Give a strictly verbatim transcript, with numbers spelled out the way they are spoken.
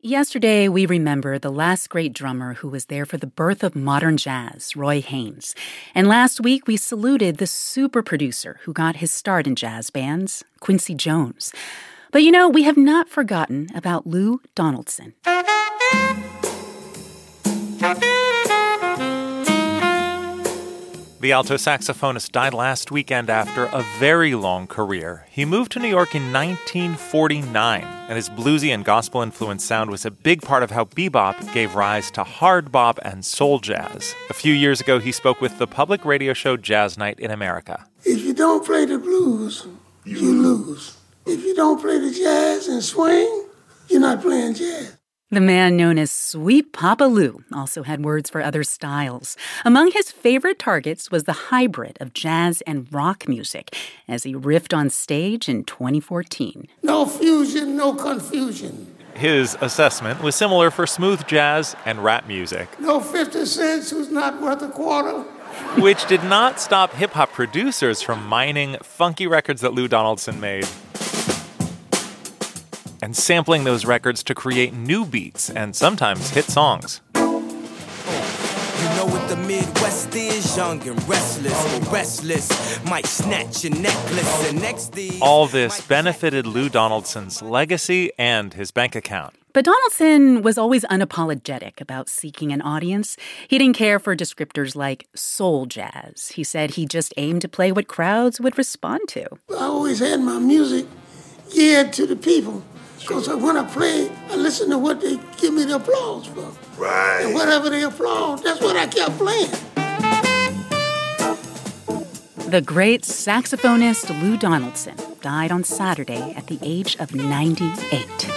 Yesterday, we remember the last great drummer who was there for the birth of modern jazz, Roy Haynes. And last week, we saluted the super producer who got his start in jazz bands, Quincy Jones. But you know, we have not forgotten about Lou Donaldson. The alto saxophonist died last weekend after a very long career. He moved to New York in nineteen forty-nine, and his bluesy and gospel-influenced sound was a big part of how bebop gave rise to hard bop and soul jazz. A few years ago, he spoke with the public radio show Jazz Night in America. If you don't play the blues, you lose. If you don't play the jazz and swing, you're not playing jazz. The man known as Sweet Papa Lou also had words for other styles. Among his favorite targets was the hybrid of jazz and rock music as he riffed on stage in twenty fourteen. No fusion, no confusion. His assessment was similar for smooth jazz and rap music. No fifty cents who's not worth a quarter. Which did not stop hip-hop producers from mining funky records that Lou Donaldson made and sampling those records to create new beats and sometimes hit songs. You know what the Midwest is, young and restless, restless, might snatch your necklace and next thing. All this benefited Lou Donaldson's legacy and his bank account. But Donaldson was always unapologetic about seeking an audience. He didn't care for descriptors like soul jazz. He said he just aimed to play what crowds would respond to. I always had my music geared to the people. Because when I play, I listen to what they give me the applause for. Right. And whatever they applaud, that's what I kept playing. The great saxophonist Lou Donaldson died on Saturday at the age of ninety-eight.